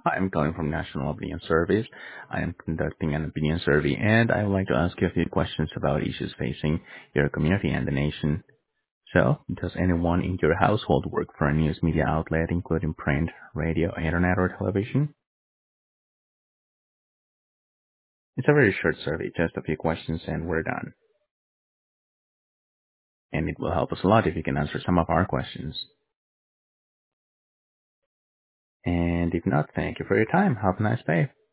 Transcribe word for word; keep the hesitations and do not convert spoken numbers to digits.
I'm calling from National Opinion Service. I am conducting an opinion survey, and I would like to ask you a few questions about issues facing your community and the nation. So, does anyone in your household work for a news media outlet, including print, radio, internet, or television? It's a very short survey, just a few questions, and we're done. And it will help us a lot if you can answer some of our questions. And if not, thank you for your time. Have a nice day.